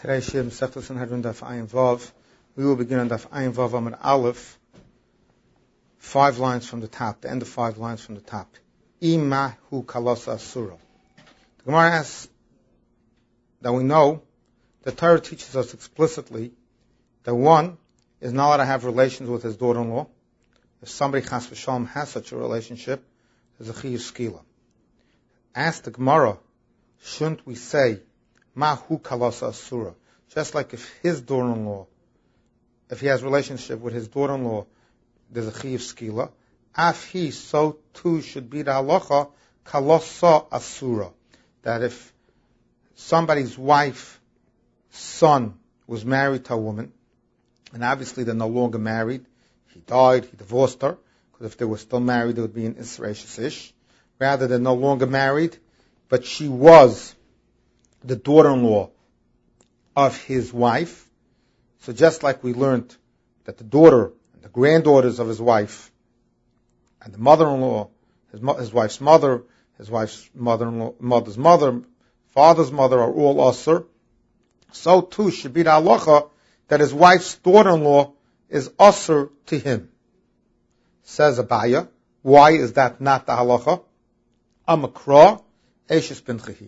Today's Shir Masechtas Sanhedrin Daf Ayin Vav. We will begin on Daf Ayin Vav Amud Aleph, 5 lines from the top, the end of 5 lines from the top. Ima hu kalos asura. The Gemara asks that we know the Torah teaches us explicitly that one is not allowed to have relations with his daughter-in-law. If somebody chas v'shalom has such a relationship, there's a chiyuv skila. Ask the Gemara, shouldn't we say Mahu kalasa asura? Just like if his daughter-in-law, if he has relationship with his daughter-in-law, there's a chiyuv skila. Af he, so too should be the halacha kalasa asura. That if somebody's wife, son, was married to a woman, and obviously they're no longer married, he died, he divorced her, because if they were still married, it would be an Israel ish. Rather, they're no longer married, but she was the daughter-in-law of his wife. So just like we learned that the daughter and the granddaughters of his wife and the mother-in-law, his wife's mother, his wife's mother-in-law, mother's mother, father's mother are all asur, so too should be the halacha that his wife's daughter-in-law is asur to him. Says Abaya, why is that not the halacha? Amakra, Eishes Pinchahi.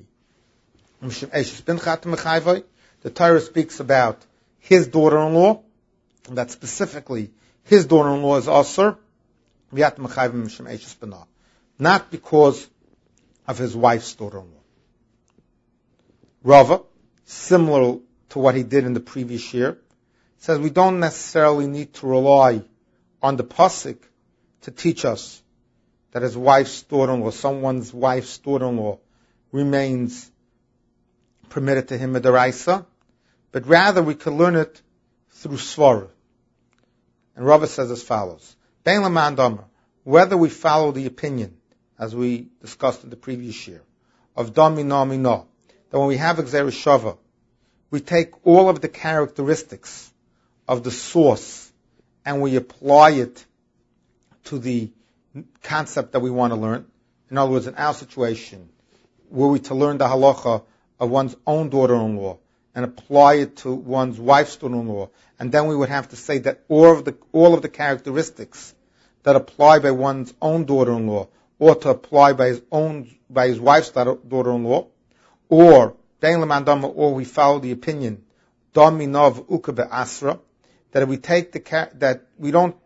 The Torah speaks about his daughter-in-law, and that specifically his daughter-in-law is asur, not because of his wife's daughter-in-law. Rava, similar to what he did in the previous year, says we don't necessarily need to rely on the pasuk to teach us that his wife's daughter-in-law, someone's wife's daughter-in-law, remains permitted to him midaraisa, but rather we could learn it through svara. And Rava says as follows: Bein l'man damer, whether we follow the opinion, as we discussed in the previous year, of dam mina mina, that when we have Gzeira Shava, we take all of the characteristics of the source and we apply it to the concept that we want to learn. In other words, in our situation, were we to learn the halacha of one's own daughter-in-law and apply it to one's wife's daughter-in-law, and then we would have to say that all of the characteristics that apply by one's own daughter-in-law ought to apply by his wife's daughter-in-law, or we follow the opinion Dominov Uka Asra, that if we take that we don't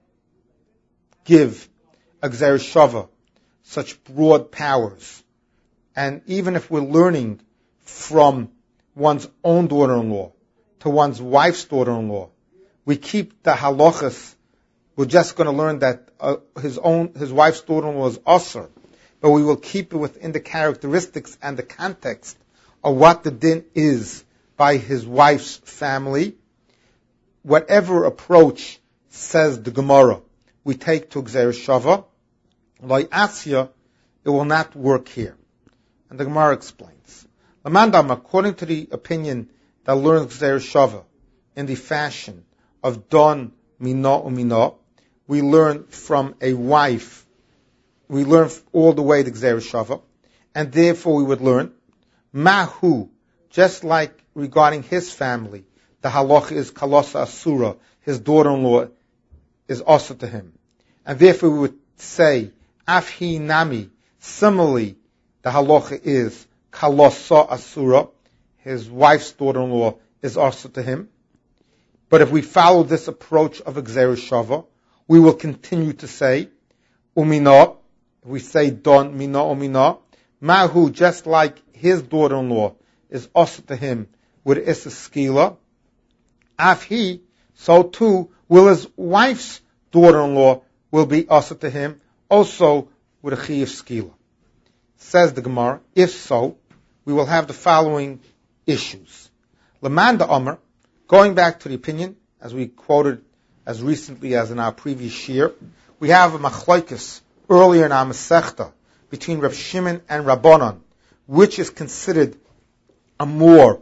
give a Gzeira Shava such broad powers, and even if we're learning from one's own daughter-in-law to one's wife's daughter-in-law, we keep the halachas. We're just going to learn that his wife's daughter-in-law is asur, but we will keep it within the characteristics and the context of what the din is by his wife's family. Whatever approach, says the Gemara, we take to Gzeira Shava, like Asya, it will not work here. And the Gemara explains. Lamandam, according to the opinion that learns Gzeira Shava in the fashion of Don Mina Umina, we learn from a wife, we learn all the way to Gzeira Shava, and therefore we would learn Mahu, just like regarding his family, the halacha is Kalasa Asura, his daughter-in-law is asur to him. And therefore we would say, Afhi Nami, similarly, the halacha is Kalasa Asura, his wife's daughter-in-law is asur to him. But if we follow this approach of a Gzeira Shava, we will continue to say, Umina, we say Don Mina Umina, Mahu, just like his daughter-in-law is asur to him with Issa Skila, Afhi, so too will his wife's daughter-in-law will be asur to him, also with a chiyuv skila. Says the Gemara, if so, we will have the following issues. Lamanda Omer, going back to the opinion, as we quoted as recently as in our previous year, we have a machlokes earlier in our Masechta between Rav Shimon and Rabbanon, which is considered a more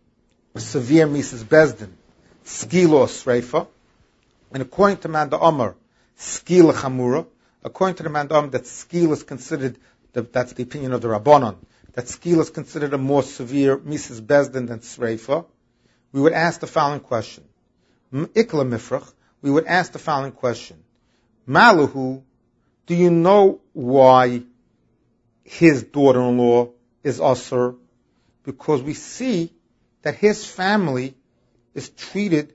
severe Mises Bezdin, Skila or Sreifa. And according to Manda Omer, Skila Chamura, according to the Manda Omer, that Skila is considered, that's the opinion of the Rabbanon, that Skila is considered a more severe Mises Bezdin than Sreifa. we would ask the following question. Ikla mifrach, we would ask the following question. Maluhu, do you know why his daughter-in-law is asur? Because we see that his family is treated,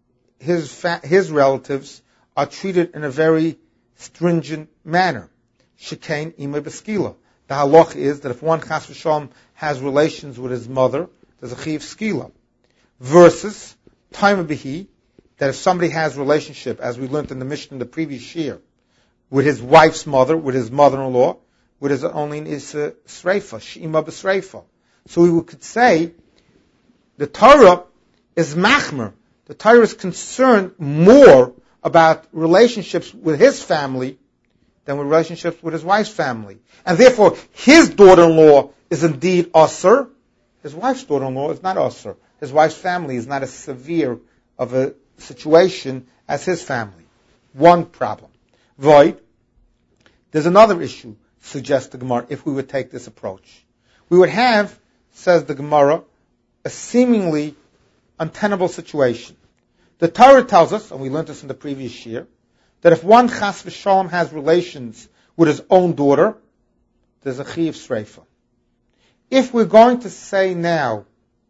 his relatives are treated in a very stringent manner. Shekain ima beskila. The halach is that if one chas v'shalom has relations with his mother, there's a chiv skila. Versus time bihi, that if somebody has relationship, as we learned in the Mishnah in the previous year, with his wife's mother, with his mother-in-law, with his only sreifa, sh'ima b'sreifa. So we could say the Torah is machmer. The Torah is concerned more about relationships with his family than with relationships with his wife's family. And therefore, his daughter-in-law is indeed asur. His wife's daughter-in-law is not asur. His wife's family is not as severe of a situation as his family. One problem. Void. There's another issue, suggests the Gemara, if we would take this approach. We would have, says the Gemara, a seemingly untenable situation. The Torah tells us, and we learned this in the previous year, that if one chas v'shalom has relations with his own daughter, there's a chiv sreifa. If we're going to say now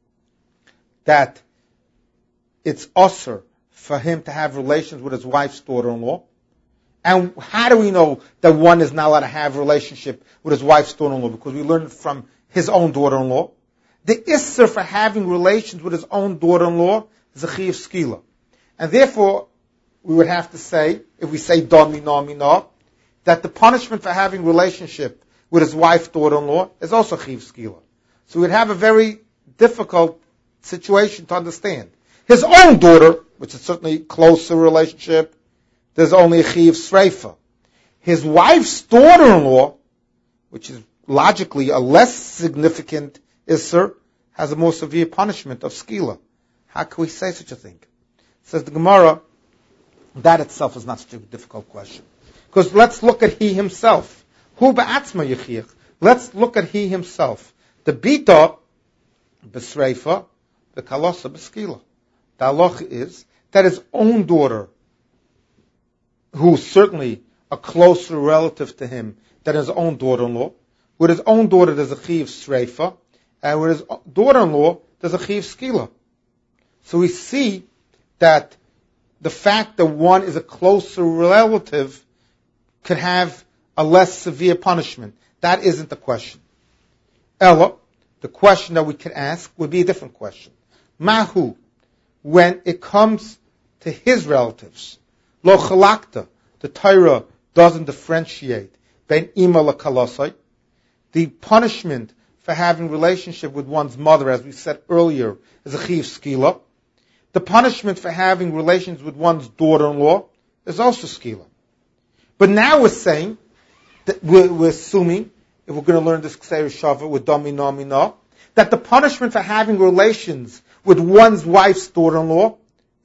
that it's asur for him to have relations with his wife's daughter-in-law, and how do we know that one is not allowed to have a relationship with his wife's daughter-in-law? Because we learned from his own daughter-in-law. The isser for having relations with his own daughter-in-law is a chiv skila. And therefore, we would have to say, if we say don mina, that the punishment for having relationship with his wife's daughter-in-law is also chiv skila. So we'd have a very difficult situation to understand. His own daughter, which is certainly closer relationship, there's only a chiv sreifa. His wife's daughter-in-law, which is logically a less significant isser, has a more severe punishment of skila. How can we say such a thing? Says the Gemara, that itself is not such a difficult question. Because let's look at he himself. Hu ba'atzma yechich. Let's look at he himself. The bita b'sreifa, the kalosa b'skila. The halach is that his own daughter, who's certainly a closer relative to him than his own daughter-in-law, with his own daughter there's a chiv sreifa, and with his daughter-in-law there's a chiv skila. So we see that the fact that one is a closer relative could have a less severe punishment. That isn't the question. Ella, the question that we could ask would be a different question. Mahu, when it comes to his relatives, lo chalakta, the Torah doesn't differentiate ben ima la kalasai. The punishment for having relationship with one's mother, as we said earlier, is a chiv skila. The punishment for having relations with one's daughter-in-law is also skila. But now we're saying, that we're assuming, if we're going to learn this Kseir Shava with Domina Mina, that the punishment for having relations with one's wife's daughter-in-law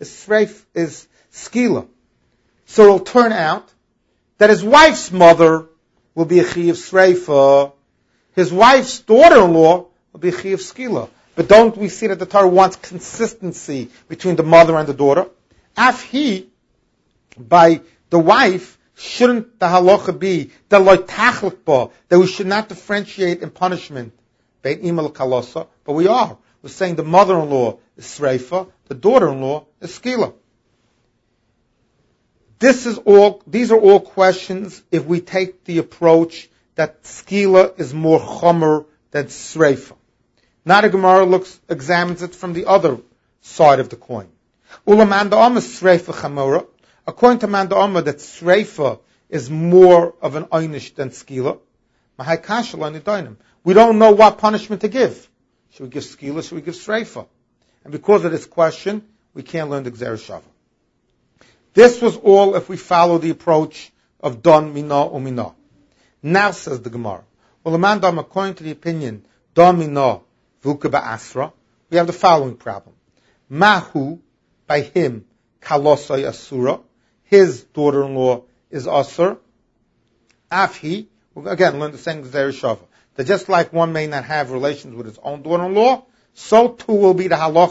is skila. So it'll turn out that his wife's mother will be a chiv sreifa, his wife's daughter-in-law will be a chiv skila. But don't we see that the Torah wants consistency between the mother and the daughter? Af he, by the wife, shouldn't the halacha be that we should not differentiate in punishment bein ima l'kalosa, but we are. We're saying the mother-in-law is sreifa, the daughter-in-law is skila. These are all questions if we take the approach that skila is more chomer than sreifa. Now the Gemara examines it from the other side of the coin. Ulamanda Amma sreifa chamora. According to Manda Amma, that sreifa is more of an einish than skila. We don't know what punishment to give. Should we give skila? Should we give sreifa? And because of this question, we can't learn the Gzeir Shava. This was all if we follow the approach of Don Mina Umina. Now says the Gemara, well, according to the opinion Don Mina Vuka Ba'asra, we have the following problem. Mahu, by him, Kalosai Asura, his daughter-in-law is Asur. Afhi, again, learn the same Gzeir Shava. That just like one may not have relations with his own daughter-in-law, so too will be the halacha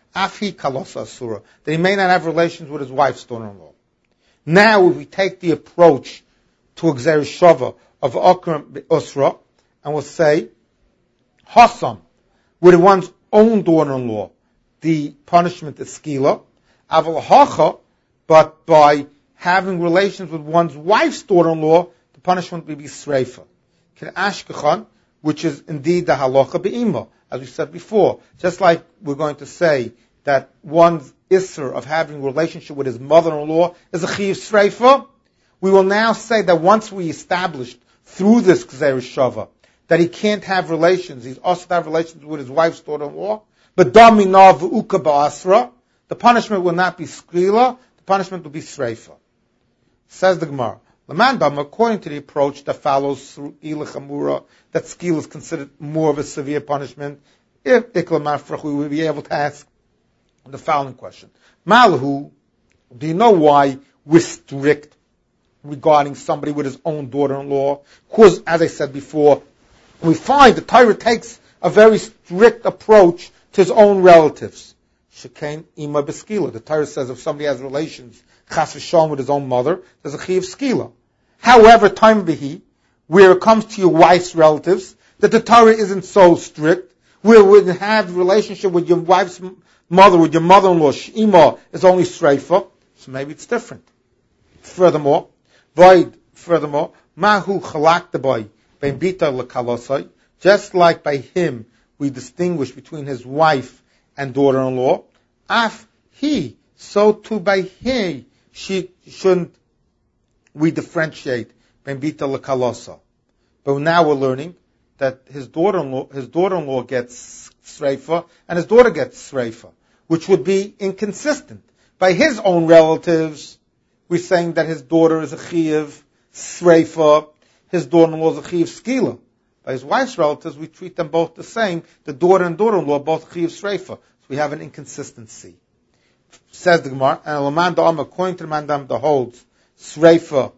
Afi kalosa asura, that he may not have relations with his wife's daughter-in-law. Now, if we take the approach to Gzeir Shava of Akram Usra, and we'll say, Hasam, with one's own daughter-in-law, the punishment is skila, aval hacha, but by having relations with one's wife's daughter-in-law, the punishment will be sreifa. Ashkechan, which is indeed the halacha be'ima, as we said before. Just like we're going to say that one's isser of having a relationship with his mother-in-law is a chiyuv sreifa, we will now say that once we established through this Gzeir Shava that he can't have relations, he's also to have relations with his wife's daughter-in-law, but damina v'uka ba'asra, the punishment will not be skrila, the punishment will be sreifa. Says the Gemara, according to the approach that follows through Ila Chamura, that skil is considered more of a severe punishment, if Ikla Mafrach, we will be able to ask the following question. Malahu, do you know why we're strict regarding somebody with his own daughter-in-law? Because, as I said before, we find the Torah takes a very strict approach to his own relatives. Shekain ima beskila. The Torah says if somebody has relations, chas v'shalom, with his own mother, there's a chiyuv skila. However, time bihi, where it comes to your wife's relatives, that the Torah isn't so strict, where we have relationship with your wife's mother, with your mother-in-law, sh'ima is only streifa, so maybe it's different. Furthermore, mahu chalak the boy, ben bita l'kalosai, just like by him we distinguish between his wife and daughter-in-law, af he, so too by he, she shouldn't we differentiate ben bita l'kalosa. But now we're learning that his daughter-in-law gets sreifa and his daughter gets sreifa, which would be inconsistent. By his own relatives, we're saying that his daughter is a chiyuv sreifa, his daughter-in-law is a chiyuv skila. By his wife's relatives, we treat them both the same. The daughter and daughter-in-law both chiyuv sreifa. So we have an inconsistency. Says the Gemara, and Laman Da'am, according to the Mandam that holds sreifa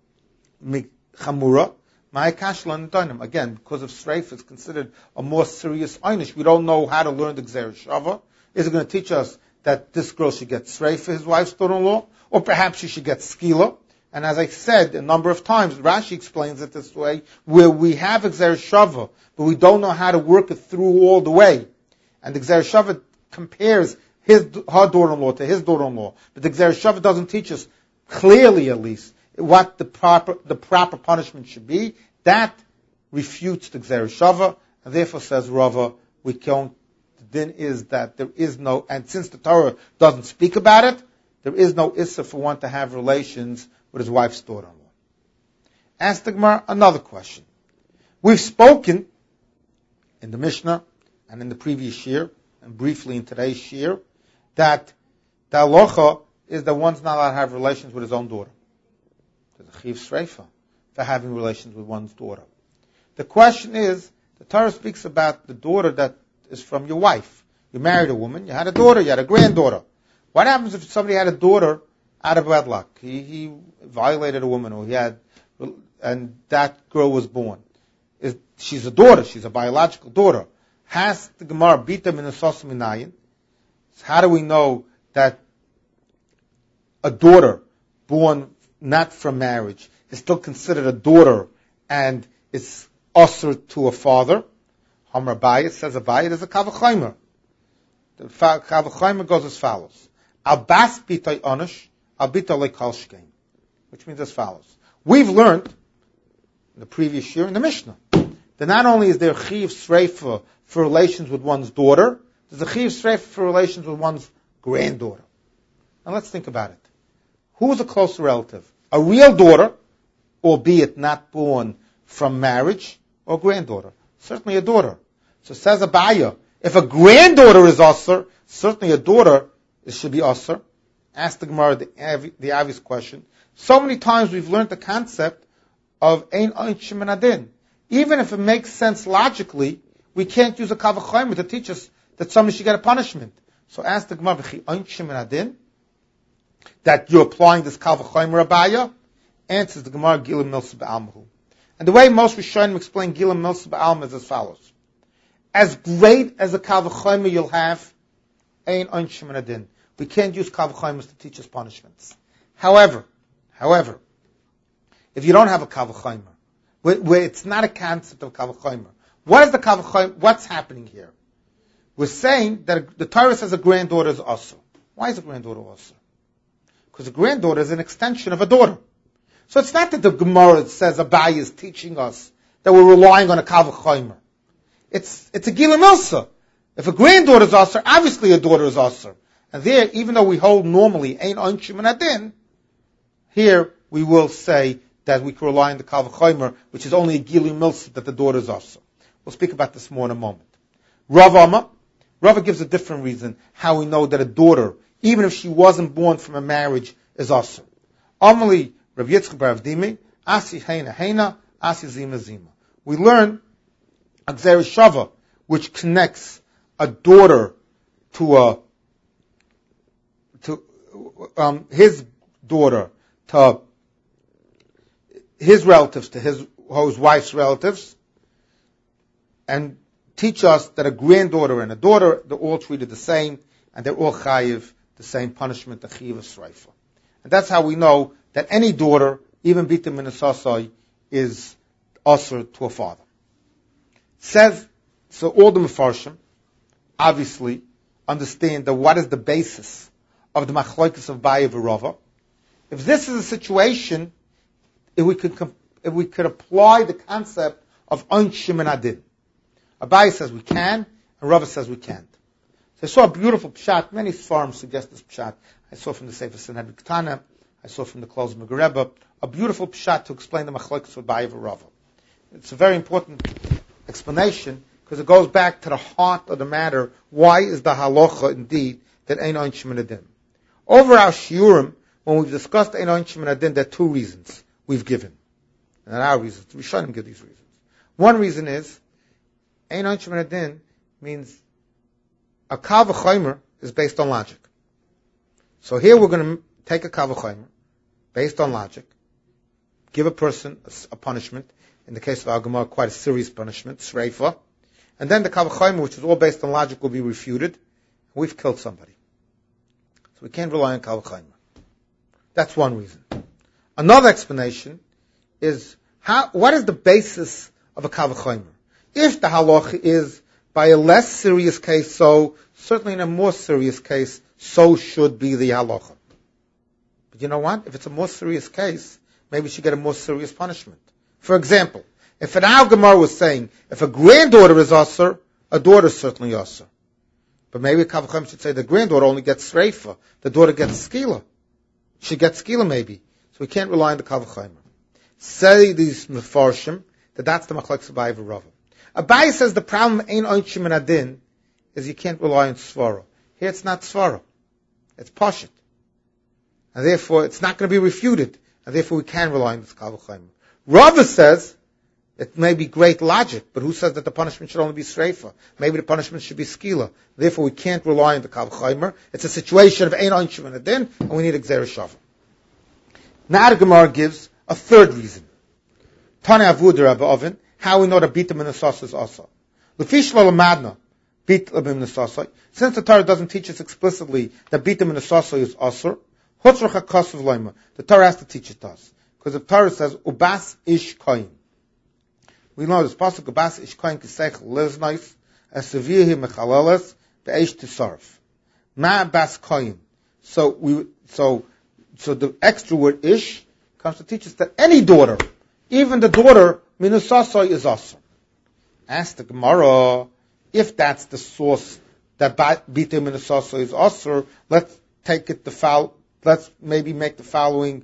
chamura, again, because of sreifa is considered a more serious einish. We don't know how to learn the Gzeir Shava. Is it going to teach us that this girl should get sreifa, his wife's daughter-in-law, or perhaps she should get skila? And as I said a number of times, Rashi explains it this way, where we have a Gzeir Shava, but we don't know how to work it through all the way. And the Gzeir Shava compares her daughter-in-law to his daughter-in-law. But the Gzeir Shava doesn't teach us, clearly at least, what the proper punishment should be. That refutes the Gzeir Shava, and therefore says Rava, we can't, the din is that there is no, and since the Torah doesn't speak about it, there is no issa for one to have relations with his wife's daughter-in-law. Ask the Gemara another question. We've spoken in the Mishnah and in the previous year, and briefly in today's year, that the halacha is that one's not allowed to have relations with his own daughter. There's a chiyuv sreifa for having relations with one's daughter. The question is, the Torah speaks about the daughter that is from your wife. You married a woman, you had a daughter, you had a granddaughter. What happens if somebody had a daughter out of wedlock? He violated a woman, and that girl was born. She's a daughter, she's a biological daughter. Has the Gemara bita minasos minayin? How do we know that a daughter born not from marriage is still considered a daughter and is usher to a father? Hamar Abaye says Abaye is a kavachaymer. The kavachaymer goes as follows: Albas bitay onish, albita lekal shkein, which means as follows. We've learned in the previous year in the Mishnah that not only is there chiyuv sreifa for relations with one's daughter, there's a chiyuv sreifa for relations with one's granddaughter. Now let's think about it. Who is a closer relative? A real daughter, albeit not born from marriage, or granddaughter? Certainly a daughter. So says Abaye, if a granddaughter is usher, certainly a daughter should be usher. Ask the Gemara the obvious question. So many times we've learned the concept of ein onshim min adin. Even if it makes sense logically, we can't use a kavachaymer to teach us that somebody should get a punishment. So ask the Gemara, v'chi onshim min adin, that you're applying this kavachaymer Abaye. Answers the Gemara, Gilam Milsa Ba'almahu. And the way most Rishonim explain Gilam Milsa Ba'alma is as follows. As great as a kavachaymer you'll have Ein Onshim and Adin. We can't use Kal V'chomer to teach us punishments. However, if you don't have a Kal V'chomer, where it's not a concept of Kal V'chomer, what is the Kal V'chomer? What's happening here? We're saying that the Torah says a granddaughter is Asur. Why is a granddaughter Asur? Because a granddaughter is an extension of a daughter. So it's not that the Gemara says Abaye is teaching us that we're relying on a Kal V'chomer. It's a Gila Milsa. If a granddaughter is Asur, obviously a daughter is Asur. And there, even though we hold normally Ein Onshim and Adin, here we will say that we can rely on the Kal V'chomer, which is only a Gila Milsa that the daughter is Asur. We'll speak about this more in a moment. Rava gives a different reason how we know that a daughter, even if she wasn't born from a marriage, is Asur. Amali Rav Yitzchak bar Avdimi, Asi Heina, Asi Zima. We learn a Gzera Shava, which connects a daughter to his daughter, to his relatives, to his wife's relatives, and teach us that a granddaughter and a daughter, they're all treated the same, and they're all chayiv, the same punishment, the chiv of sreifa. And that's how we know that any daughter, even bita min asasai, is asur to a father. Says, so all the mefarshim, obviously, understand that what is the basis of the machlokes of Abaye v'Rava. If this is a situation, if we could apply the concept of onshim and adin. Abaye says we can, and Rava says we can't. So I saw a beautiful pshat. Many farms suggest this pshat. I saw from the Sefer Sanhedrin Ketana. I saw from the Klal Megareba a beautiful pshat to explain the machlokes of Abaye v'Rava. It's a very important explanation because it goes back to the heart of the matter. Why is the halacha indeed that Ein Onshim and Adin? Over our shiurim, when we've discussed Ein Onshim and Adin, there are two reasons we've given. And not our reasons. We shouldn't give these reasons. One reason is Ein Onshim and Adin means a Kal V'chomer is based on logic. So here we're going to take a Kal V'chomer based on logic, give a person a punishment, in the case of our Gemara, quite a serious punishment, sreifa, and then the Kal V'chomer, which is all based on logic, will be refuted. We've killed somebody. So we can't rely on Kal V'chomer. That's one reason. Another explanation is what is the basis of a Kal V'chomer? If the halacha is by a less serious case, so certainly in a more serious case, so should be the halacha. But you know what? If it's a more serious case, maybe we should get a more serious punishment. For example, if an Al Gemara was saying, if a granddaughter is asur, a daughter is certainly asur. But maybe Kal V'chomer should say the granddaughter only gets sreifa, the daughter gets skila. She gets skila maybe. So we can't rely on the Kal V'chomer. Say these mefarshim, that's the machlokes of Abaye v'Rava. Abaye says the problem Ein Onshim and Adin is you can't rely on svara. Here it's not svara. It's pashut. And therefore it's not going to be refuted. And therefore we can rely on this Kal V'chomer. Rava says it may be great logic, but who says that the punishment should only be sreifa? Maybe the punishment should be skila. Therefore we can't rely on the Kal V'chomer. It's a situation of Ein Onshim and Adin, and we need a Gzera Shava. Now the Gemara gives a third reason. Tane Avuda Rabbi Oven, how we know that Bita min Asasa is Asa. Lefish lo lamadna, Bita min Asasa. Since the Torah doesn't teach us explicitly that Bita min Asasa is Asur, Hutzrach HaKasav Loima, the Torah has to teach it to us. Because the Torah says, Ubas ish koyin. We know this pasuk, Ubas ish koyin kisech leznais, as-sevihi mechaleles, be'esh tisarf. Ma bas koyin. So the extra word ish comes to teach us that any daughter, even the daughter, minusasai is asur. Ask the Gemara, if that's the source that bita minusasai is asur, let's maybe make the following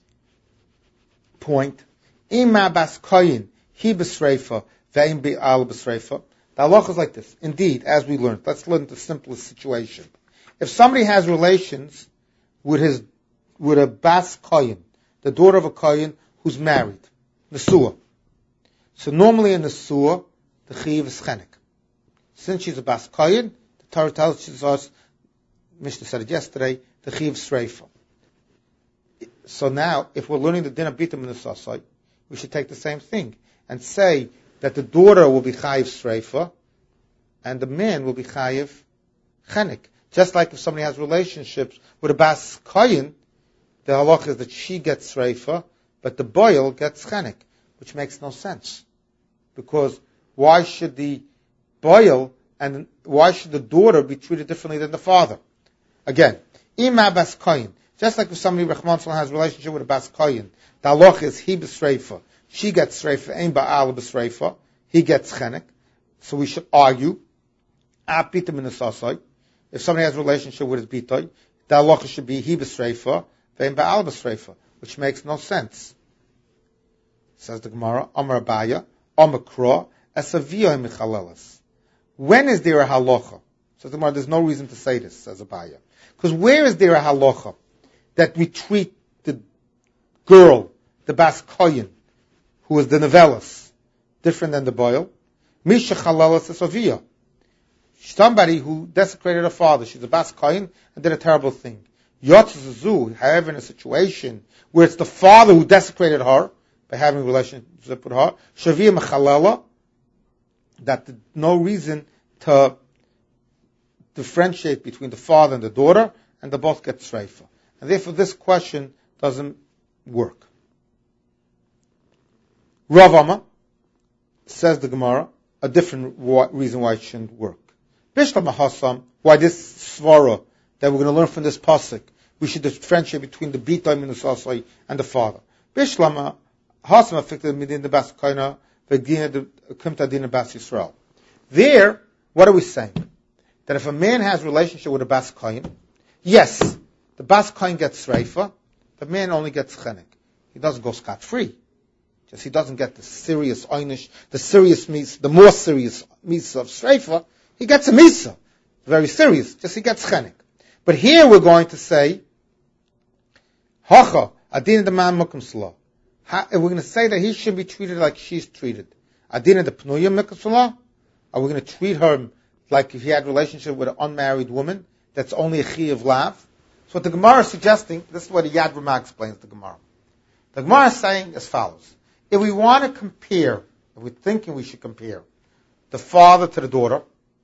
point. Ima bas koyin, hi b'sreifa, ve'im bi'al b'sreifa. The halacha is like this. Indeed, as we learned, let's learn the simplest situation. If somebody has relations with a bas koyin, the daughter of a koyin who's married, Nesua. So normally in Nesua, the chiv is chenek. Since she's a bas koyin, the Torah tells us, Mishnah said it yesterday, the chiv is sreifa. So now, if we're learning the din of bita min asasai, we should take the same thing and say that the daughter will be chayiv sreifa and the man will be chayiv chenek. Just like if somebody has relationships with a bas koyin, the halacha is that she gets sreifa, but the boil gets chenek, which makes no sense. Because why should the boil and why should the daughter be treated differently than the father? Again, ima bas koyin, just like if somebody Rahman has a relationship with a bas koyin, the halacha is he b'sreifa, she gets sreifa, ein ba'al b'sreifa, he gets chenek. So we should argue, if somebody has a relationship with his bitoy, the halacha should be he b'sreifa, vein ba'al b'sreifa, which makes no sense. Says the Gemara, Amar Abaya, Amar Kra, Esaviyah michalelas. When is there a halacha? Says the Gemara, there's no reason to say this, says Abaya. Because where is there a halacha that we treat the girl, the bas koyin, who is the novellas, different than the boil? Misha chalelas esaviyah. Somebody who desecrated her father, she's a bas koyin, and did a terrible thing. Yotzazu, however, in a situation where it's the father who desecrated her by having a relationship with her, shaviyah mechalela, that there's no reason to differentiate between the father and the daughter, and they both get sreifa. And therefore this question doesn't work. Rav Amma says the Gemara, a different reason why it shouldn't work. Bishlam Hassam, why this svara that we're going to learn from this pasuk, we should differentiate between the bitoy minusasai and the father. Bishlam Hassam affected midin the bas koina, v'dina the kimta dina bas Yisrael. There, what are we saying? That if a man has a relationship with a bas koyin, yes, the bas koyin gets sreifa, the man only gets chenek. He doesn't go scot-free. Just he doesn't get the serious einish, the serious misa, the more serious misa of sreifa. He gets a misa, very serious. Just he gets chenek. But here we're going to say, hacha adin the man mukum salah. We're going to say that he should be treated like she's treated. Adin the pnuya mukum salah. Are we going to treat her like if he had a relationship with an unmarried woman that's only a chi of lav? So what the Gemara is suggesting, this is what the Yad Ramah explains the Gemara. The Gemara is saying as follows. If we want to compare, if we're thinking we should compare the father to the daughter,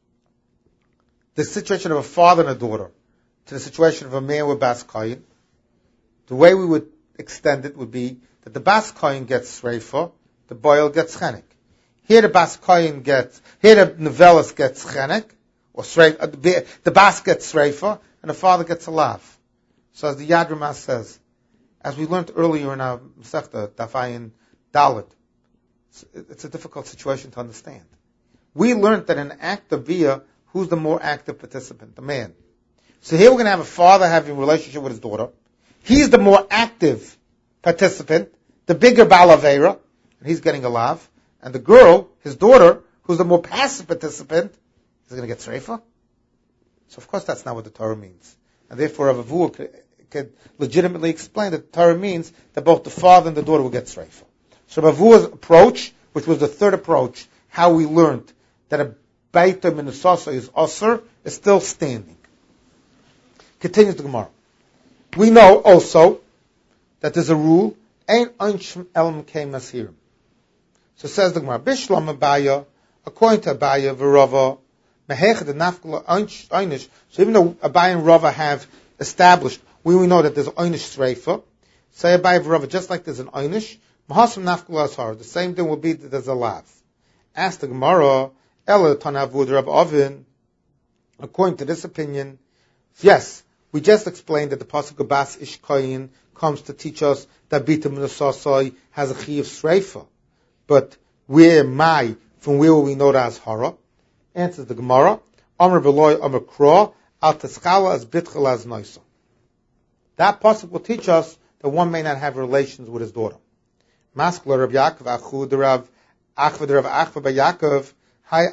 the situation of a father and a daughter to the situation of a man with bas koyin, the way we would extend it would be that the bas koyin gets sreifa, the boil gets chenek. Here the bas koyin here the novellas gets chenek, or the bas gets sreifa, and the father gets a lav. So as the Yad Ramah says, as we learned earlier in our Masechta, Dafayin Dalet, it's a difficult situation to understand. We learned that in act of bia, who's the more active participant? The man. So here we're going to have a father having a relationship with his daughter. He's the more active participant, the bigger balavera, and he's getting a lav. And the girl, his daughter, who's the more passive participant, is going to get sreifa. So of course that's not what the Torah means. And therefore Rav Avuha could legitimately explain that the Torah means that both the father and the daughter will get sreifa. So Rav Avuha's approach, which was the third approach, how we learned that a Baita minusasa is asr, is still standing. Continues the Gemara. We know also that there's a rule, ein einshim elm kemas hirim. So says the Gemara, Bishlam Abaya, according to Abaya, V'Rava, mehech the nafkala einish. So even though Abaya and Rava have established, we know that there's einish sreifa. Say Abaya V'Rava, just like there's an einish, mahasam nafkala ashar. The same thing will be that there's a lav. Ask the Gemara, Ela Tanavud Rab Ovin, according to this opinion, yes, we just explained that the pasuk of Bas Ish Koyin comes to teach us that Bita Minasasai has a chi of sreifa. But from where will we know that as hara? Answers the Gemara, Amr Veloy Amr Kra, Al Teschala as Bitchel as Noisa. That pasuk will teach us that one may not have relations with his daughter. Maskla Rav Yaakov Achud Rav Achva Ba Yaakov. Can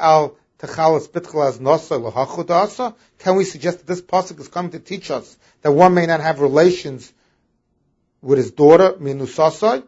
we suggest that this pasuk is coming to teach us that one may not have relations with his daughter, minusasai?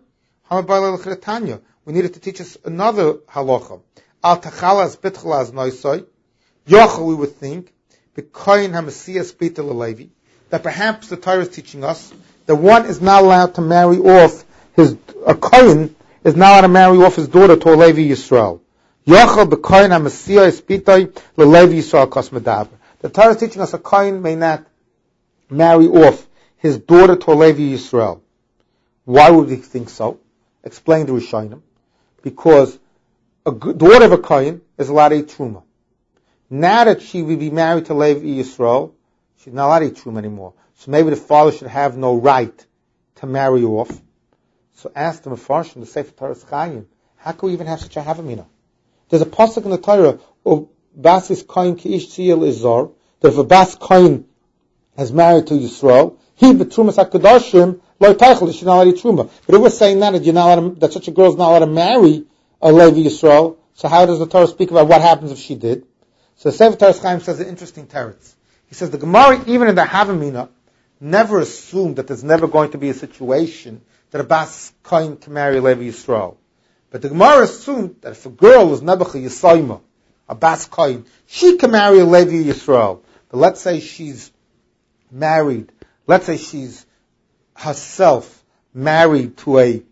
We needed to teach us another halacha. Al tachalas bitchalas noisai. Yochel, we would think, b'koyin hamasiyas bita l'levi, that perhaps the Torah is teaching us that one is not allowed to marry off a koyin is not allowed to marry off his daughter to a Levi Yisrael. The The Torah is teaching us a Kohen may not marry off his daughter to a Levi Yisrael. Why would we think so? Explain the Rishonim. Because a daughter of a Kohen is allowed to eat Truma. Now that she will be married to Levi Yisrael, she's not allowed to eat Truma anymore. So maybe the father should have no right to marry off. So ask the Mefarshim, the Sefer Torah Chaim, how can we even have such a Havamina? There's a pasuk in the Torah of Basis Kohen Ki'ish Tziyel Izor, that if a Bas Kohen has married to Yisrael, he betrumas HaKadoshim lo teichel, she's not allowed to eat Truma. But if we're saying that you're not allowed to, that such a girl is not allowed to marry a Levi Yisrael, so how does the Torah speak about what happens if she did? So the Sefer Torah Chaim says an interesting teretz. He says the Gemara, even in the Havamina, never assumed that there's never going to be a situation that a Bas Kohen can marry a Levi Yisrael. But the Gemara assumed that if a girl is Nebuchah Yisayma, a Bas Kohen, she can marry a Levi Yisrael. But let's say she's married, let's say she's herself married to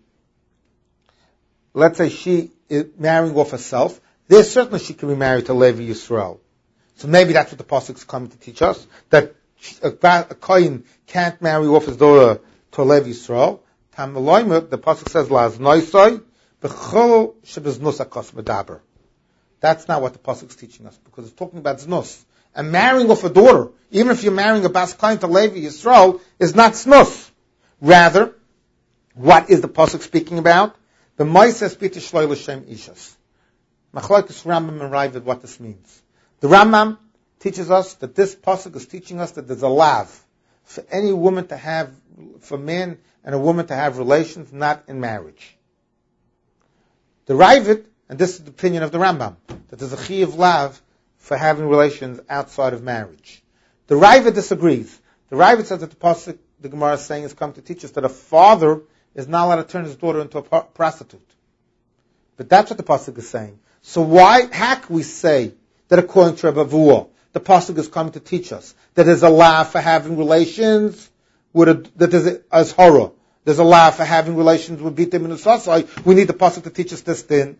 let's say she is marrying off herself, there certainly she can be married to Levi Yisrael. So maybe that's what the pasuk is coming to teach us, that a Kohen can't marry off his daughter to a Levi Yisrael. Tam the pasuk says, Laz Noisoi, B'chol shebeznus akos medaber. That's not what the pasuk is teaching us, because it's talking about znus. And marrying off a daughter, even if you're marrying a Bas Kohen to Levi Yisrael, is not znus. Rather, what is the pasuk speaking about? The Moises Bita Shloi L'Shem Ishas. Machlokes Rambam and Ravid, what this means. The Rambam teaches us that this pasuk is teaching us that there's a lav for any woman to have, for man and a woman to have relations, not in marriage. The Ravid, and this is the opinion of the Rambam, that there's a chiyuv lav for having relations outside of marriage. The Ravid disagrees. The Ravid says that the pasuk the Gemara is saying is come to teach us that a father is not allowed to turn his daughter into a prostitute. But that's what the pasuk is saying. So how can we say that according to Rebbe Avuah, the pasuk is coming to teach us that there's a law for having relations that there's a horror. There's a law for having relations with Bitim and Usasai. We need the pasuk to teach us this then.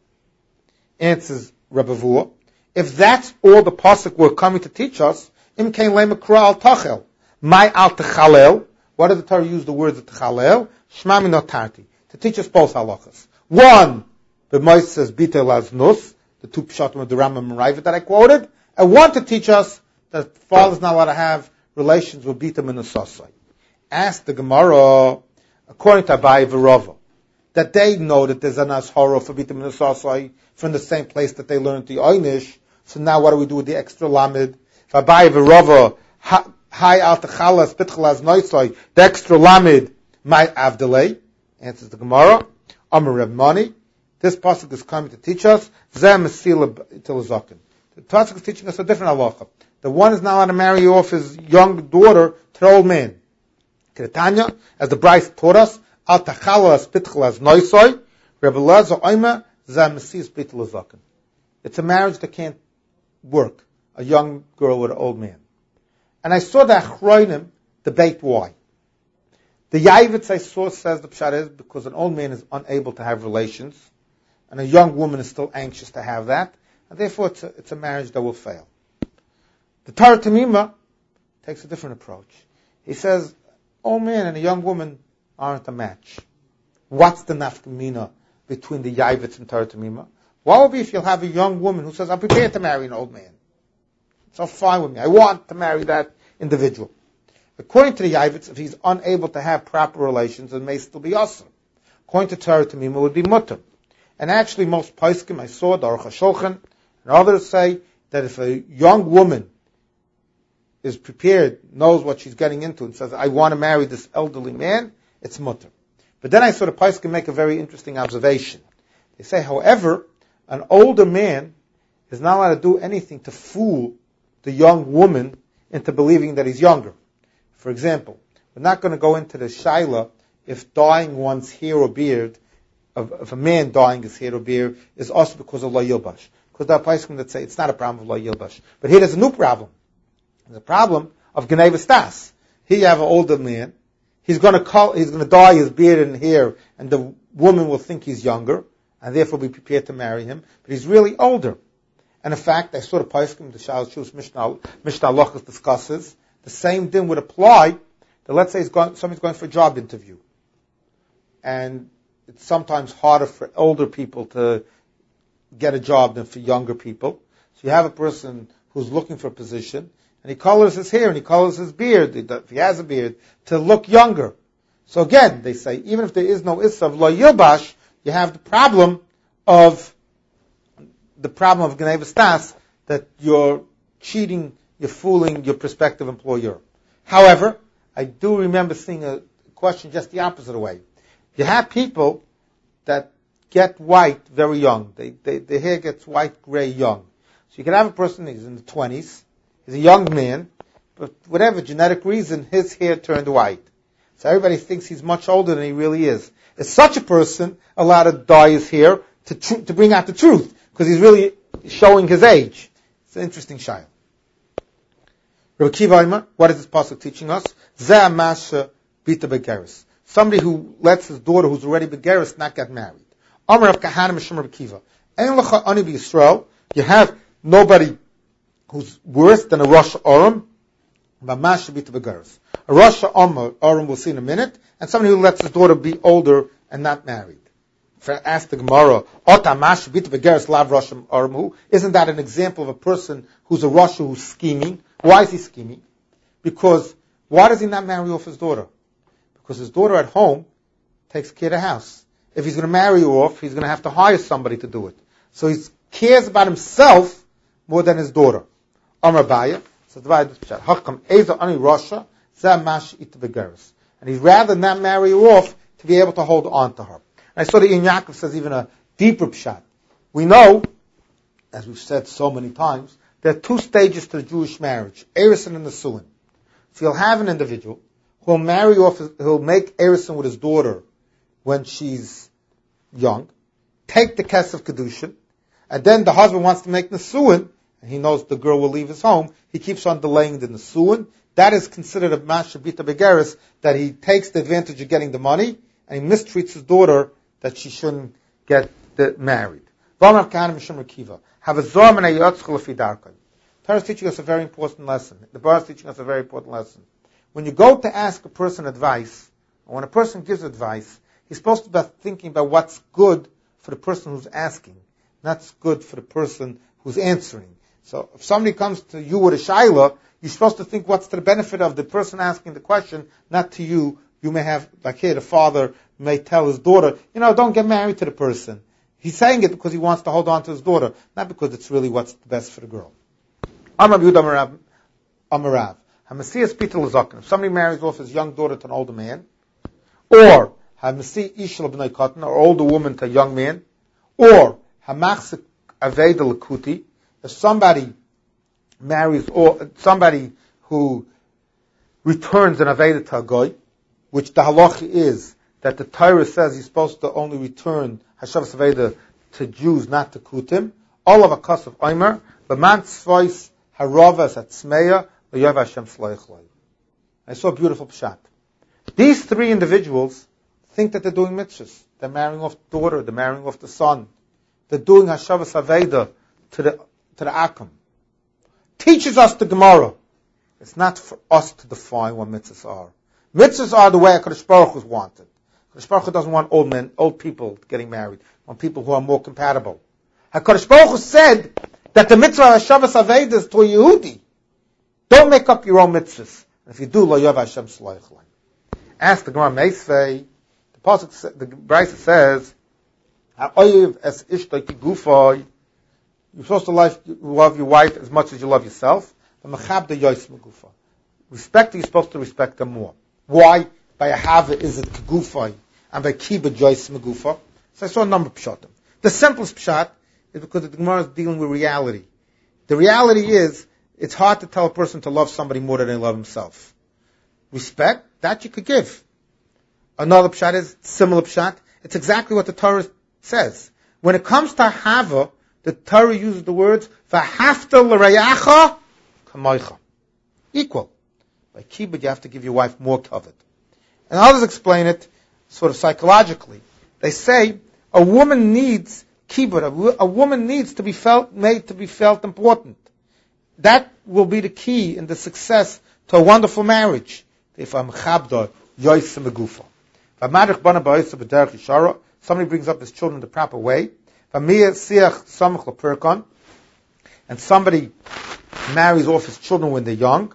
Answers Rebbe Avuah. If that's all the pasuk were coming to teach us, im kein lema kra al tachel. My al techalel. What did the Torah use the words of techalel? Shma min otarti. To teach us both halachas. One, the Moisés says bitel aznus, the two pshatim of the Rambam and Ravid that I quoted, and one to teach us that father's not allowed to have relations with Bitam and Usasai. Ask the Gemara, according to Abai V'Rava, that they know that there's an ashara for Bitam and Usasai from the same place that they learned the Einish. So now what do we do with the extra lamed? If Abai V'Rava, Hai al techalas bitchalas noisai, the extra lamed, my avdelei, answers the Gemara, Amar Reb Mani. This pasuk is coming to teach us, Zeh Mesila Tilazakin. The pasuk is teaching us a different halacha. The one is not allowed to marry off his young daughter to the old man. Ketanya, as the Bryce taught us, Al Tachalas Bitchalas Noisoi, Rebbe Lezer Oima, Zeh Mesis Bitilazakin. It's a marriage that can't work. A young girl with an old man. And I saw the Achroinim debate why. The Yavitz I saw says the pshat is because an old man is unable to have relations, and a young woman is still anxious to have that, and therefore it's a marriage that will fail. The Torah Tamima takes a different approach. He says, old man and a young woman aren't a match. What's the nafkamina between the Yavitz and Torah Tamima? What will be if you'll have a young woman who says, I'm prepared to marry an old man. It's all fine with me. I want to marry that individual. According to the Yavitz, if he's unable to have proper relations, it may still be awesome. According to Torah Tamima, it would be mutter. And actually, most poskim I saw, the Aruch HaShulchan, and others say that if a young woman is prepared, knows what she's getting into, and says, I want to marry this elderly man, it's mutter. But then I saw the poskim make a very interesting observation. They say, however, an older man is not allowed to do anything to fool the young woman into believing that he's younger. For example, we're not going to go into the shaila if dyeing one's hair or beard, if a man dyeing his hair or beard, is also because of lo yilbash. Because there are places that say it's not a problem of lo yilbash. But here there's a new problem. There's a problem of gnei v'stas. Here you have an older man. He's going to dye his beard and hair, and the woman will think he's younger, and therefore be prepared to marry him. But he's really older. And in fact, I saw the Paiskim, the Shal Shus Mishnah Lochas discusses, the same din would apply that let's say somebody's going for a job interview. And it's sometimes harder for older people to get a job than for younger people. So you have a person who's looking for a position, and he colors his hair and he colors his beard, if he has a beard, to look younger. So again, they say, even if there is no Issa of Lo Yilbash, you have the problem of Gnei V'Stas, that you're cheating, you're fooling your prospective employer. However, I do remember seeing a question just the opposite way. You have people that get white very young. Their hair gets white, gray young. So you can have a person who's in the 20s, he's a young man, but for whatever genetic reason, his hair turned white. So everybody thinks he's much older than he really is. Is such a person allowed to dye his hair to bring out the truth? Because he's really showing his age. It's an interesting shayla. Rabbi Kiva Omer, what is this pasuk teaching us? Zeh masha bita begeris. Somebody who lets his daughter who's already begeris not get married. Omer of Kahana Mishum Rabbi Kiva. Ein lecha ani b'Yisrael. You have nobody who's worse than a Rosh Oram. Masha bita begeris. A Rosh Oram we'll see in a minute, and somebody who lets his daughter be older and not married. Ask the Gemara, isn't that an example of a person who's a Rosh who's scheming? Why is he scheming? Because why does he not marry off his daughter? Because his daughter at home takes care of the house. If he's going to marry her off, he's going to have to hire somebody to do it. So he cares about himself more than his daughter. Amar Baya, and he'd rather not marry her off to be able to hold on to her. And I saw that Ein Yaakov says even a deeper pshat. We know, as we've said so many times, there are two stages to the Jewish marriage, Erusin and Nesuin. So you'll have an individual who'll he'll make Erusin with his daughter when she's young, take the Kesef Kedushin, and then the husband wants to make Nesuin, and he knows the girl will leave his home, he keeps on delaying the Nesuin. That is considered a Masha Bita Begeris, that he takes the advantage of getting the money, and he mistreats his daughter that she shouldn't get married. Torah is teaching us a very important lesson. The Torah is teaching us a very important lesson. When you go to ask a person advice, or when a person gives advice, he's supposed to be thinking about what's good for the person who's asking, not good for the person who's answering. So if somebody comes to you with a shayla, you're supposed to think what's to the benefit of the person asking the question, not to you. You may have, like here, the father may tell his daughter, don't get married to the person. He's saying it because he wants to hold on to his daughter, not because it's really what's best for the girl. Amarav. If somebody marries off his young daughter to an older man, or or older woman to a young man, or if somebody marries or somebody who returns an aveda to a goy, which the halacha is that the Torah says he's supposed to only return Hashavas Aveda to Jews, not to Kutim. All of a kas of Omer, b'man tzvois haravas atzmeya v'yav Hashem shloich. I saw a beautiful pshat. These three individuals think that they're doing mitzvahs. They're marrying off the daughter, they're marrying off the son. They're doing Hashavas Aveda to the Akum. Teaches us the Gemara. It's not for us to define what mitzvahs are. Mitzvahs are the way HaKadosh Baruch Hu wanted. HaKadosh Baruch Hu doesn't want old people getting married. Want people who are more compatible. HaKadosh Baruch Hu said that the mitzvah of Hashavas Aveda is to a Yehudi. Don't make up your own mitzvahs. And if you do, lo yav Hashem shloich lay. Ask the Gemara Meisvei. The pasuk, the Brisa says, "Ha'oyev es ishtoi ki gufoi." You're supposed to love your wife as much as you love yourself. Respect, you're supposed to respect them more. Why? By ahava is it kegufay, and by kiba joyce megufa. So I saw a number of pshatim. The simplest pshat is because the Gemara is dealing with reality. The reality is, it's hard to tell a person to love somebody more than they love himself. Respect, that you could give. Another pshat is, similar pshat, it's exactly what the Torah says. When it comes to ahava, the Torah uses the words, v'hafta l'rayacha kamoicha. Equal. By kibbutz, you have to give your wife more covet. And others explain it sort of psychologically. They say a woman needs kibud. A woman needs to be made to be felt important. That will be the key in the success to a wonderful marriage. If I'm chabda, yoyse megufa. Somebody brings up his children the proper way. And somebody marries off his children when they're young.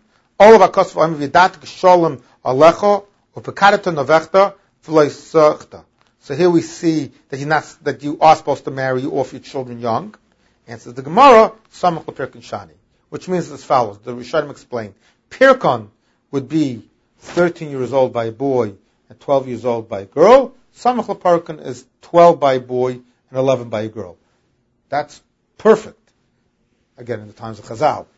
So here we see that you are supposed to marry off your children young. Answers the Gemara, which means as follows. The Rishonim explained. Pirkon would be 13 years old by a boy and 12 years old by a girl. Samach L'Parkan is 12 by a boy and 11 by a girl. That's perfect. Again, in the times of Chazal.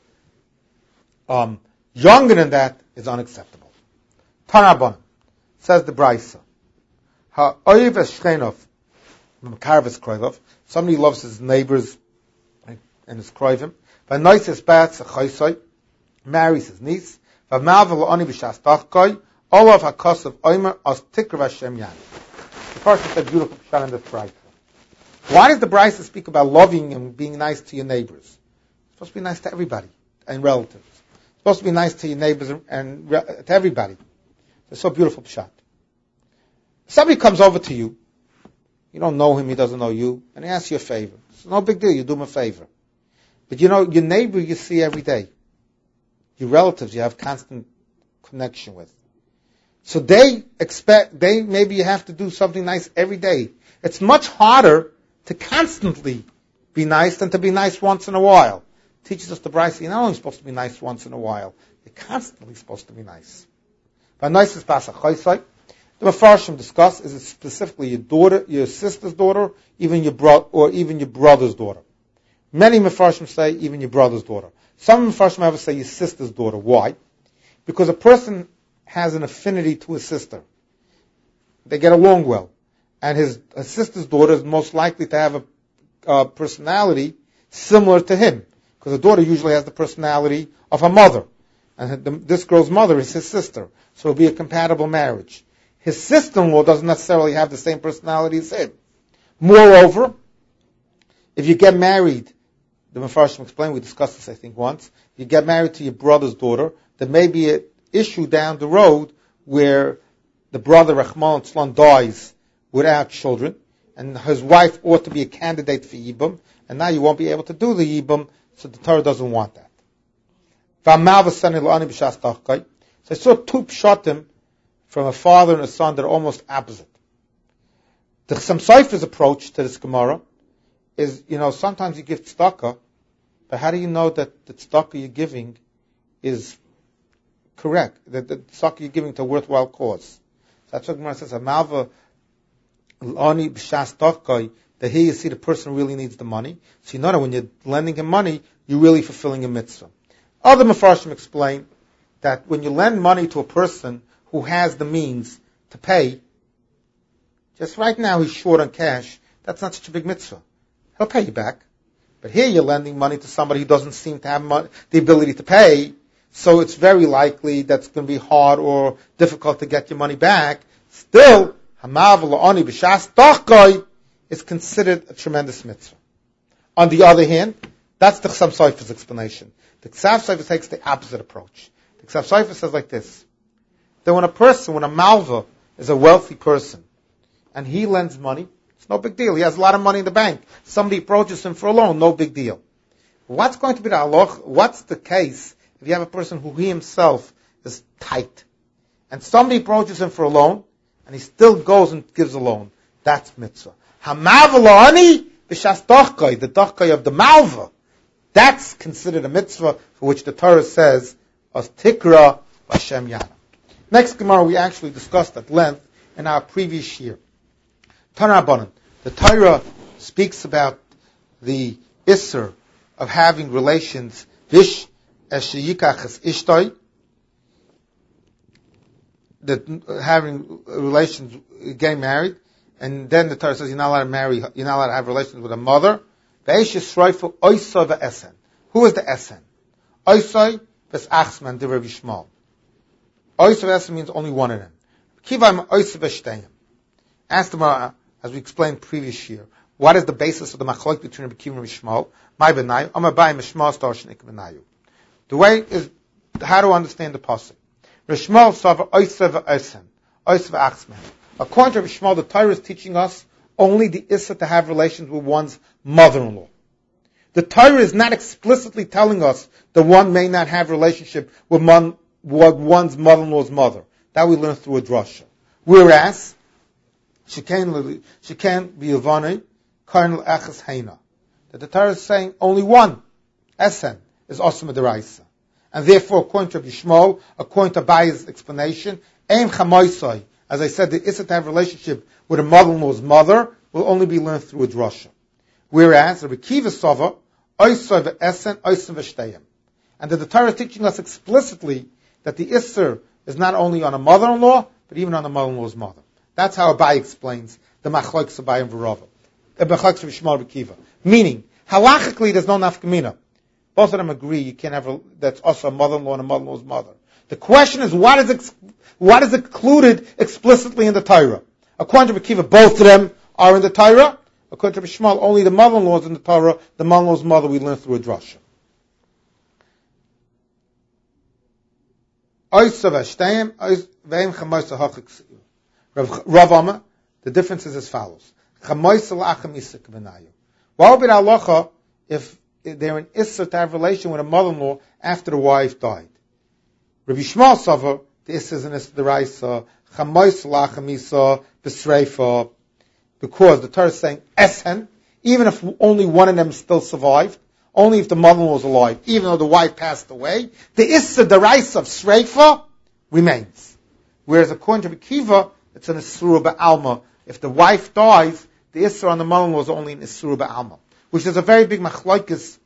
Younger than that is unacceptable. Tanabon says the Braisa. Ha'oiv eschenov, Karvis Kroivov. Somebody loves his neighbors and his Kroivim. V'noises bats a marries his niece. V'malvel oni b'shas tachkoi. All of HaKosav Oimer as Tikra Hashem Yan. The person said beautiful pshat in the Braisa. Why does the Braisa speak about loving and being nice to your neighbors? It's supposed to be nice to everybody and relatives. It's supposed to be nice to your neighbors and to everybody. It's so beautiful pshat. Somebody comes over to you, you don't know him, he doesn't know you, and he asks you a favor. It's no big deal, you do him a favor. But you know, your neighbor you see every day. Your relatives you have constant connection with. So maybe you have to do something nice every day. It's much harder to constantly be nice than to be nice once in a while. Teaches us the Braisa, you're not only supposed to be nice once in a while, you're constantly supposed to be nice. But nice is basa choisai. The Mefarshim discuss, is it specifically your daughter, your sister's daughter, even your brother's daughter? Many Mefarshim say even your brother's daughter. Some Mefarshim ever say your sister's daughter. Why? Because a person has an affinity to his sister. They get along well. And his sister's daughter is most likely to have a personality similar to him. Because the daughter usually has the personality of her mother. And this girl's mother is his sister. So it'll be a compatible marriage. His sister-in-law doesn't necessarily have the same personality as him. Moreover, if you get married, the Mefarshim explained, we discussed this I think once, you get married to your brother's daughter, there may be an issue down the road where the brother, Rahman Tzlan, dies without children, and his wife ought to be a candidate for Yibum, and now you won't be able to do the Yibum, so the Torah doesn't want that. So I saw two pshatim from a father and a son that are almost opposite. The Chassam Sofer's approach to this Gemara is, sometimes you give tzedakah, but how do you know that the tzedakah you're giving is correct, that the tzedakah you're giving to a worthwhile cause? So that's what Gemara says, Amalva Ani B'Shas Tachkai, that here you see the person really needs the money. So you know that when you're lending him money, you're really fulfilling a mitzvah. Other Mefarshim explain that when you lend money to a person who has the means to pay, just right now he's short on cash, that's not such a big mitzvah. He'll pay you back. But here you're lending money to somebody who doesn't seem to have the ability to pay, so it's very likely that's going to be hard or difficult to get your money back. Still, Hamav La'ani B'Shas Tachkai is considered a tremendous mitzvah. On the other hand, that's the Chassam Sofer's explanation. The Chassam Sofer takes the opposite approach. The Chassam Sofer says like this, that when a malva is a wealthy person, and he lends money, it's no big deal. He has a lot of money in the bank. Somebody approaches him for a loan, no big deal. What's going to be the halach? What's the case if you have a person who he himself is tight, and somebody approaches him for a loan, and he still goes and gives a loan? That's mitzvah. Hamavalani b'shas dochkai, the dochkai of the malva. That's considered a mitzvah for which the Torah says, as tikra Hashem yana. Next Gemara we actually discussed at length in our previous year. Tanarabanan. The Torah speaks about the Isser of having relations, Vish Eshiyikach Ishtoi, that having relations, getting married, and then the Torah says you're not allowed to marry, you're not allowed to have relations with a mother. Ve'esh Yisroifu Oisoi ve'esen. Who is the Esen? Oisoi ve'achsman de Rav Yishmael. Oisoi ve'esen means only one of them. Kivayim Oisoi ve'shteim. Ask the Gemara, as we explained previous year, What is the basis of the machlok between Rabbi Kiva and Rabbi Shmuel? My benayu, Amar Bai Mishmal Starshnik benayu. The way is how to understand the pasuk. Rabbi Shmuel sav oisev esen, oisev achsmen. According to Rabbi Shmuel, the Torah is teaching us only the issa to have relations with one's mother-in-law. The Torah is not explicitly telling us that one may not have relationship with one's mother-in-law's mother. That we learn through a drasha. Whereas, she can be Yavani, Karnal Echas Heina. That the Torah is saying only one, Esen, is Osama Deraisa. And therefore, according to Rabbi Shmuel, according to Abaye's explanation, Ein Chamoisai, as I said, the issa to have relationship with a mother-in-law's mother will only be learned through a drasha. Whereas, Rabbi Kiva Sova, Oisai Esen, Oisai V'Shteyem. And that the Torah is teaching us explicitly that the Isser is not only on a mother-in-law, but even on a mother-in-law's mother. That's how Abai explains the Machlokes Abai and Verava. The Machlokes of Shmuel and Kiva. Meaning, halachically there's no nafkamina. Both of them agree you can't have that's also a mother-in-law and a mother-in-law's mother. The question is what is included explicitly in the Torah? According to Rabbi Kiva, both of them are in the Torah. According to Rabbi Shmuel, only the mother-in-law is in the Torah. The mother-in-law's mother we learn through a drasha. Rav Amma, the difference is as follows. What would be the halacha if they're in Issa to have relation with a mother-in-law after the wife died? Rabbi Shmuel Sava, the Issa is an Issa Deraisa, Chamois Lachamisa, B'Sreifa, because the Torah is saying Esen, even if only one of them still survived, only if the mother-in-law was alive, even though the wife passed away, the Issa Deraisa of Sreifa remains. Whereas according to Rabbi Kiva, it's an Isura Ba'alma. If the wife dies, the Isra on the mother-in-law is only an Isura Ba'alma, which is a very big machlokes.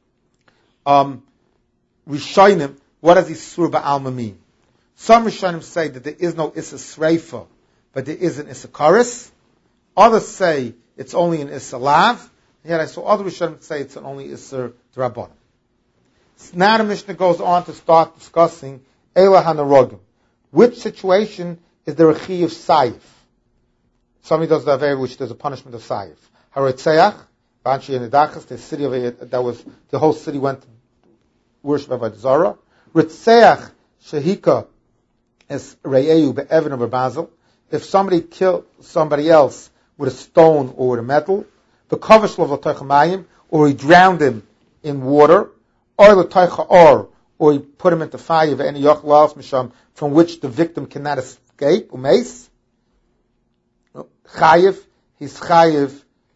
Rishonim, what does Isura Ba'alma mean? Some Rishonim say that there is no Issa Sreifa, but there is an Issa Karis. Others say it's only an Issa Lav. Yet I saw other Rishonim say it's only Issa D'Rabbanan. Now the Mishnah goes on to start discussing Eila HaNarogim. Which situation is there a chi of Saif? Somebody does the Aveir, which there's a punishment of Saif. Haretzeach, Banshi and Edachas, the city of it, the whole city went to worship Avodah Zarah. Ritzeach Shehika es Re'eu be'evin or be'bazel. If somebody killed somebody else with a stone or with a metal, B'kovesh lo v'toich or he drowned him in water, or l'toich or he put him into fire, from which the victim cannot escape, umeis, chayiv, he's chayiv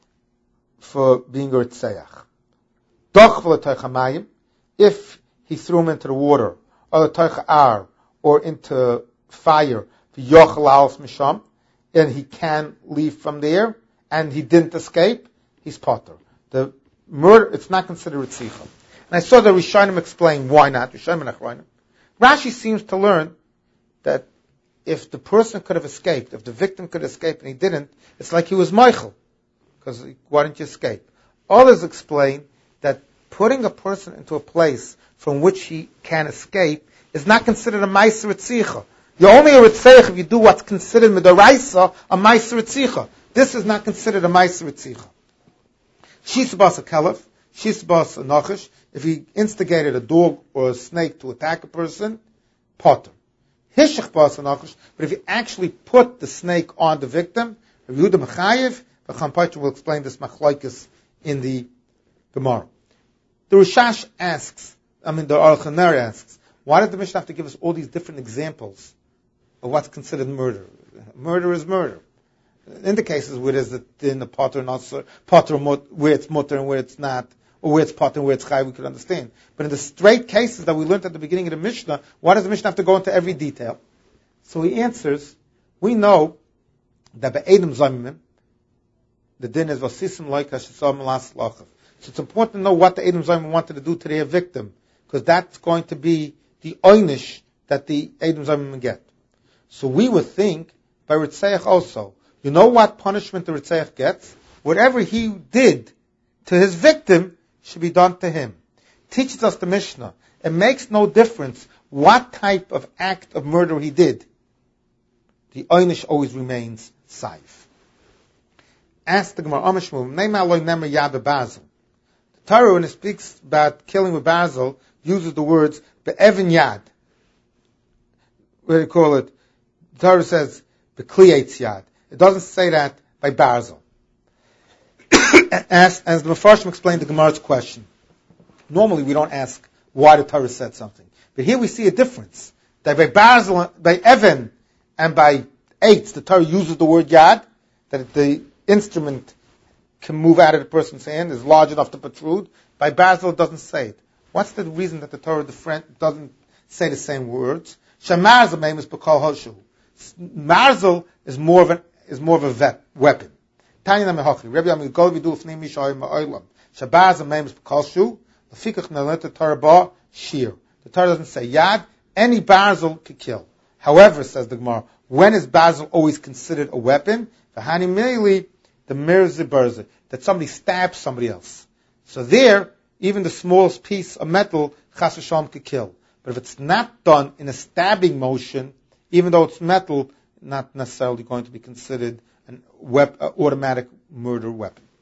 for being a ritzeach. Doch v'letoich hamayim, if he threw him into the water, or l'toich ar, or into fire, v'yoch la'os misham, and he can leave from there, and he didn't escape, he's potter. The murder, it's not considered ritzicha. And I saw the Rishonim explain why not. Rashi seems to learn that if the person could have escaped, if the victim could escape and he didn't, it's like he was Michael. Because why didn't you escape? Others explain that putting a person into a place from which he can escape is not considered a Ma'aser Ritzicha. You're only a Ritzeich if you do what's considered Midoraisa, a Ma'aser Ritzicha. This is not considered a Ma'aser Ritzicha. Shisbas a Kelef, Shisbas a Nachash. If he instigated a dog or a snake to attack a person, potter. Hishach bas a Nachash. But if he actually put the snake on the victim, Rav Yehuda Mechayev, the Champaicher will explain this machlokes in the Gemara. The Rishash asks, the Aruch Ner asks, why did the Mishnah have to give us all these different examples of what's considered murder? Murder is murder. In the cases where there's in the potter and also potter where it's mutter and where it's not, or where it's potter and where it's chai, we could understand. But in the straight cases that we learned at the beginning of the Mishnah, why does the Mishnah have to go into every detail? So he answers, we know that by Edom Zomimim, the din is vasisim loika shesam las lachav. So it's important to know what the Edom Zomimim wanted to do to their victim, because that's going to be the oynish that the Edom Zomimim get. So we would think by Ritzeach also, you know what punishment the Ritzeach gets? Whatever he did to his victim should be done to him. Teaches us the Mishnah. It makes no difference what type of act of murder he did. The oynish always remains saif. Ask the Gemara, Amishmul, Neima loy nema yad be'barzel. The Torah, when it speaks about killing with barzel, uses the words be'evin yad. What do you call it? The Torah says be'kli'etz yad. It doesn't say that by barzel. As the Mefarshim explained the Gemara's question. Normally we don't ask why the Torah said something. But here we see a difference. That by barzel, by even, and by eitz, the Torah uses the word yad, that the instrument can move out of the person's hand, is large enough to protrude. By barzel, it doesn't say it. What's the reason that the Torah doesn't say the same words? Shemarzel meim is b'kol hoshu. Marzel is more of a weapon. Tanya mehochri. Rabbi Yami Gol vidu l'fnei mishay ma'olam. Shemarzel meim is b'kol shu. L'fikach nalent Torah ba shir. The Torah doesn't say yad. Any barzel could kill. However, says the Gemara, when is barzel always considered a weapon? V'hani merely the mirza berza, that somebody stabs somebody else. So there, even the smallest piece of metal, chas v'shalom could kill. But if it's not done in a stabbing motion, even though it's metal, not necessarily going to be considered an automatic murder weapon.